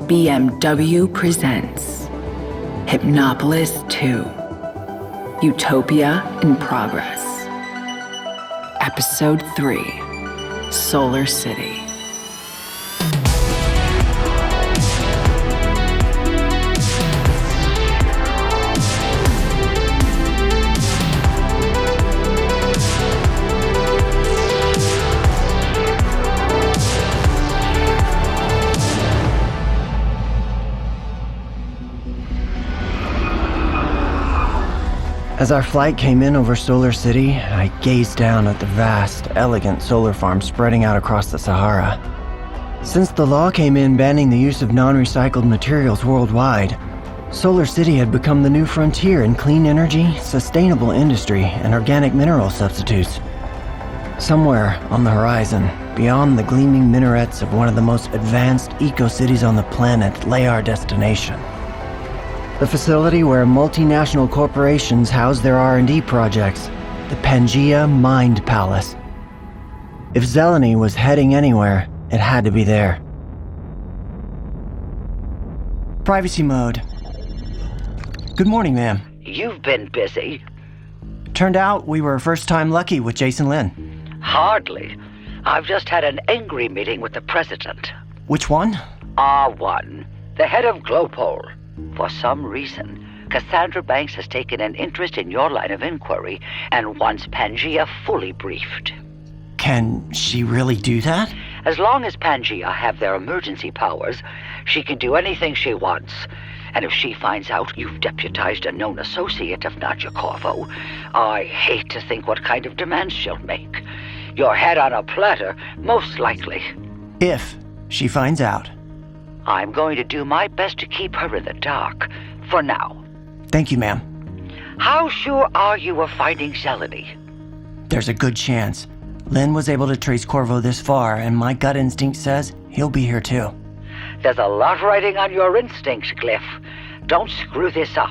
BMW presents Hypnopolis 2, Utopia in Progress. Episode 3, Solar City. As our flight came in over Solar City, I gazed down at the vast, elegant solar farm spreading out across the Sahara. Since the law came in banning the use of non-recycled materials worldwide, Solar City had become the new frontier in clean energy, sustainable industry, and organic mineral substitutes. Somewhere on the horizon, beyond the gleaming minarets of one of the most advanced eco-cities on the planet, lay our destination. The facility where multinational corporations house their R&D projects, the Pangea Mind Palace. If Zeleny was heading anywhere, it had to be there. Privacy mode. Good morning, ma'am. You've been busy. Turned out we were first-time lucky with Jason Lin. Hardly. I've just had an angry meeting with the president. Which one? R1, the head of Globpol. For some reason, Cassandra Banks has taken an interest in your line of inquiry and wants Pangea fully briefed. Can she really do that? As long as Pangea have their emergency powers, she can do anything she wants. And if she finds out you've deputized a known associate of Nadja Corvo, I hate to think what kind of demands she'll make. Your head on a platter, most likely. If she finds out. I'm going to do my best to keep her in the dark, for now. Thank you, ma'am. How sure are you of finding Zeleny? There's a good chance. Lin was able to trace Corvo this far, and my gut instinct says he'll be here too. There's a lot riding on your instincts, Cliff. Don't screw this up.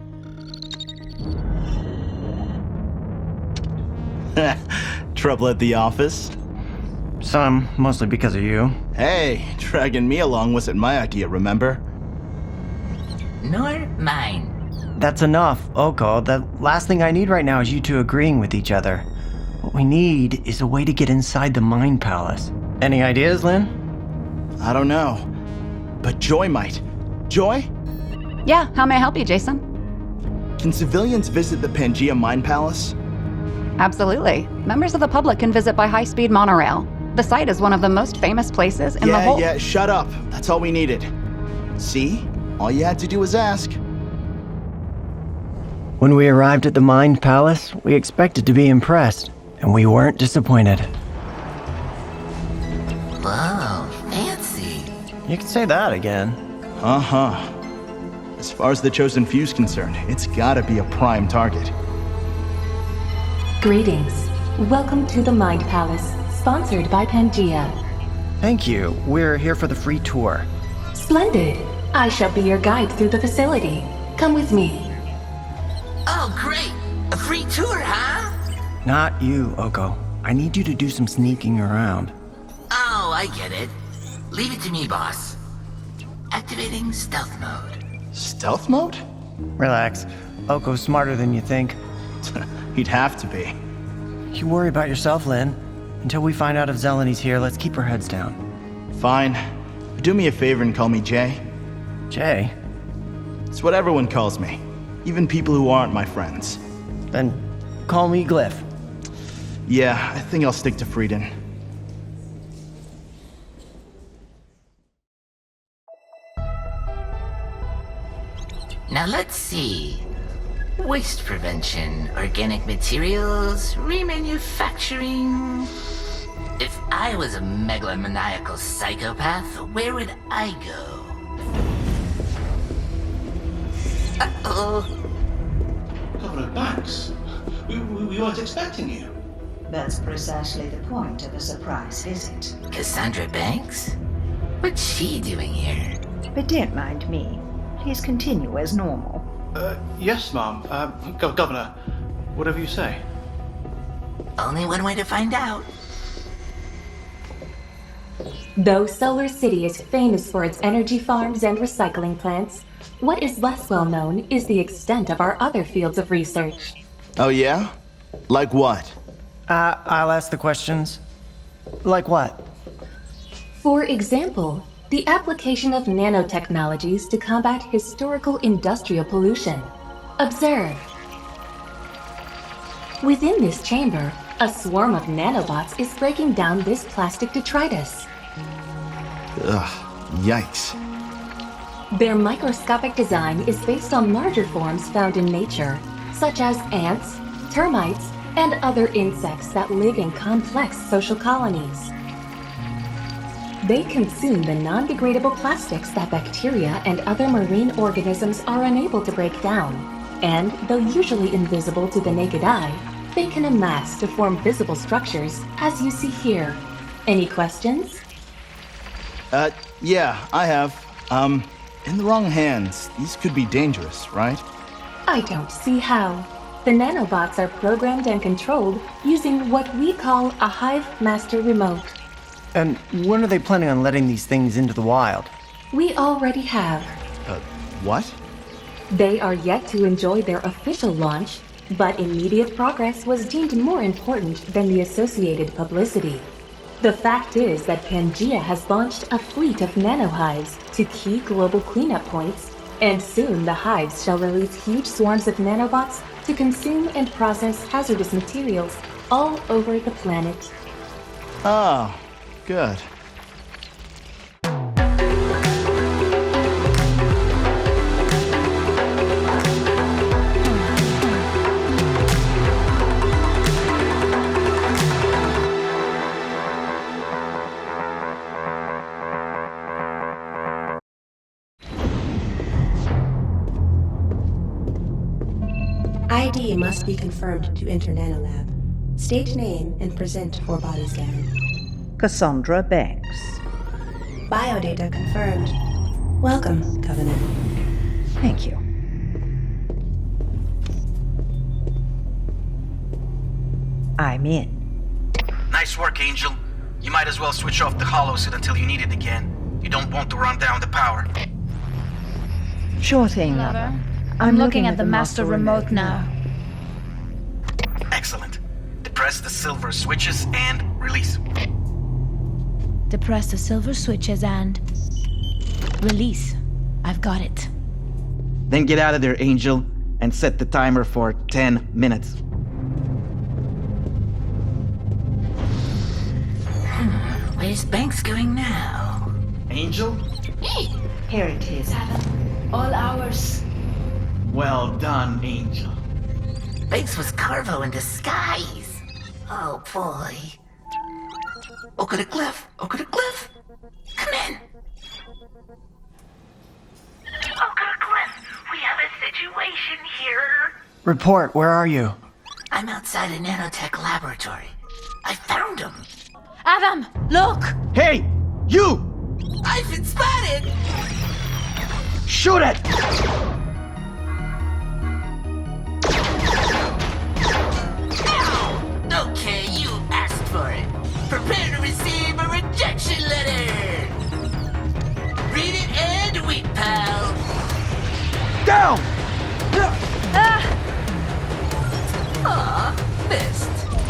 Trouble at the office? Some, mostly because of you. Hey, dragging me along wasn't my idea, remember? Nor mine. That's enough, Oko. The last thing I need right now is you two agreeing with each other. What we need is a way to get inside the Mind Palace. Any ideas, Lin? I don't know. But Joy might. Joy? Yeah, how may I help you, Jason? Can civilians visit the Pangea Mind Palace? Absolutely. Members of the public can visit by high-speed monorail. The site is one of the most famous places in the whole... Yeah, shut up. That's all we needed. See? All you had to do was ask. When we arrived at the Mind Palace, we expected to be impressed, and we weren't disappointed. Whoa, fancy. You can say that again. Uh-huh. As far as the chosen few's concerned, it's gotta be a prime target. Greetings. Welcome to the Mind Palace, sponsored by Pangea. Thank you. We're here for the free tour. Splendid. I shall be your guide through the facility. Come with me. Oh, great. A free tour, huh? Not you, Oko. I need you to do some sneaking around. Oh, I get it. Leave it to me, boss. Activating stealth mode. Stealth mode? Relax. Oko's smarter than you think. He'd have to be. You worry about yourself, Lin. Until we find out if Zeleny's here, let's keep our heads down. Fine. Do me a favor and call me Jay. Jay? It's what everyone calls me. Even people who aren't my friends. Then call me Glyph. Yeah, I think I'll stick to Frieden. Now let's see. Waste prevention, organic materials, remanufacturing. If I was a megalomaniacal psychopath, where would I go? Uh-oh. Governor Banks, we weren't expecting you. That's precisely the point of a surprise visit. Cassandra Banks? What's she doing here? But don't mind me. Please continue as normal. Yes, Mom. Governor, whatever you say. Only one way to find out. Though Solar City is famous for its energy farms and recycling plants, what is less well known is the extent of our other fields of research. Oh, yeah? Like what? I'll ask the questions. Like what? For example, the application of nanotechnologies to combat historical industrial pollution. Observe. Within this chamber, a swarm of nanobots is breaking down this plastic detritus. Ugh, yikes. Their microscopic design is based on larger forms found in nature, such as ants, termites, and other insects that live in complex social colonies. They consume the non-degradable plastics that bacteria and other marine organisms are unable to break down, and though usually invisible to the naked eye, they can amass to form visible structures, as you see here. Any questions? Yeah, I have. In the wrong hands, these could be dangerous, right? I don't see how. The nanobots are programmed and controlled using what we call a Hive Master Remote. And when are they planning on letting these things into the wild? We already have. What? They are yet to enjoy their official launch, but immediate progress was deemed more important than the associated publicity. The fact is that Pangea has launched a fleet of nanohives to key global cleanup points, and soon the hives shall release huge swarms of nanobots to consume and process hazardous materials all over the planet. Oh, good. ID must be confirmed to enter Nanolab. State name and present for body scan. Cassandra Banks. Biodata confirmed. Welcome, Covenant. Thank you. I'm in. Nice work, Angel. You might as well switch off the holosuit until you need it again. You don't want to run down the power. Sure thing, Lover. I'm looking at the master remote now. Excellent. Depress the silver switches and release. Depress the silver switches and... release. I've got it. Then get out of there, Angel, and set the timer for 10 minutes. Where's Banks going now? Angel? Here it is, Adam. All ours. Well done, Angel. Banks was Carvo in disguise. Oh boy. Oka the cliff. Oka the cliff. Come in. Oka the cliff. We have a situation here. Report, where are you? I'm outside a nanotech laboratory. I found him. Adam, look! Hey! You! I've been spotted! Shoot it! Okay, you asked for it. Prepare to receive a rejection letter! Read it and weep, pal! Down! Aw, missed.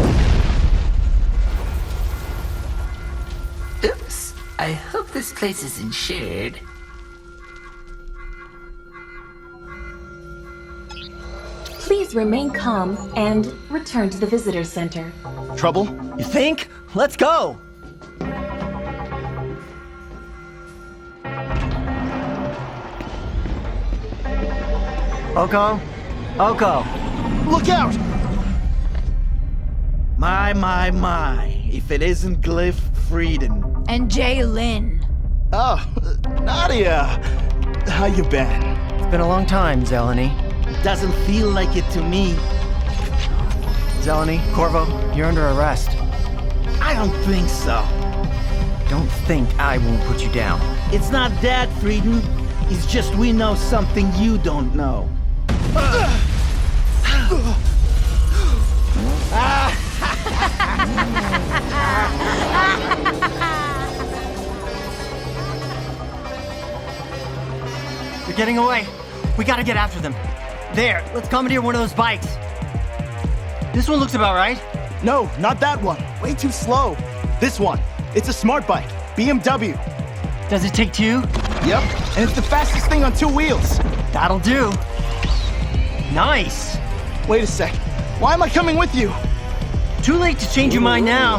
Oops, I hope this place isn't shared. Please remain calm and return to the visitor center. Trouble? You think? Let's go! Oko? Oko! Look out! My. If it isn't Glyph Frieden. And Jay Lin. Oh, Nadia! How you been? It's been a long time, Zeleny. Doesn't feel like it to me. Zeleny, Corvo, you're under arrest. I don't think so. Don't think I won't put you down. It's not that, Frieden. It's just we know something you don't know. They're getting away. We gotta get after them. There, let's commandeer one of those bikes. This one looks about right. No, not that one. Way too slow. This one. It's a smart bike. BMW. Does it take two? Yep, and it's the fastest thing on two wheels. That'll do. Nice. Wait a sec. Why am I coming with you? Too late to change your mind now.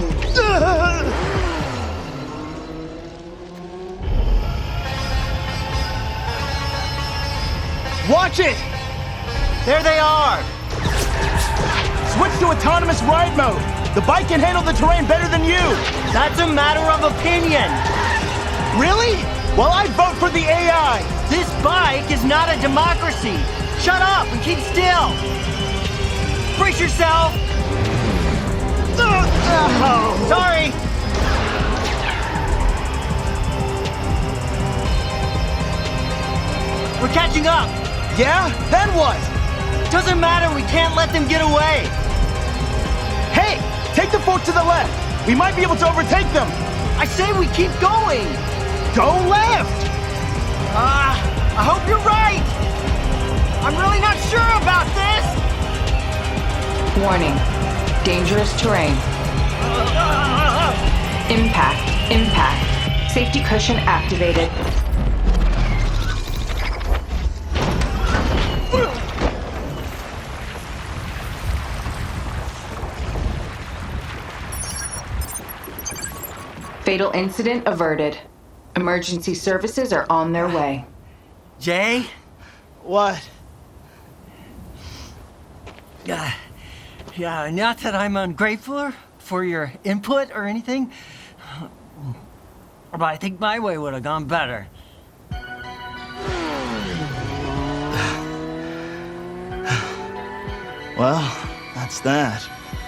Watch it! There they are! Switch to autonomous ride mode. The bike can handle the terrain better than you. That's a matter of opinion. Really? Well, I vote for the AI. This bike is not a democracy. Shut up and keep still. Brace yourself. Sorry. We're catching up. Yeah? Then what? Doesn't matter, we can't let them get away. Hey, take the fork to the left. We might be able to overtake them. I say we keep going. Go left. I hope you're right. I'm really not sure about this. Warning. Dangerous terrain. Impact. Safety cushion activated. Fatal incident averted. Emergency services are on their way. Jay? What? Yeah, not that I'm ungrateful for your input or anything, but I think my way would have gone better. Well, that's that.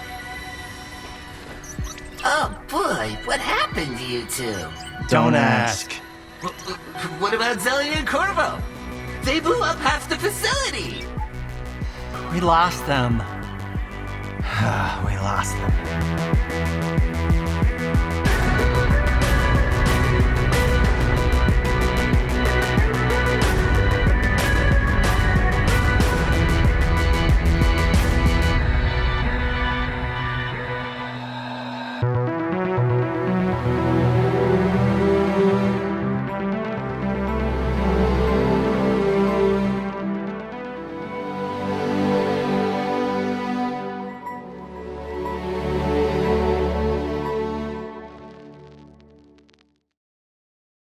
Oh boy, what happened to you two? Don't ask. What about Zelia and Corvo? They blew up half the facility! We lost them. We lost them.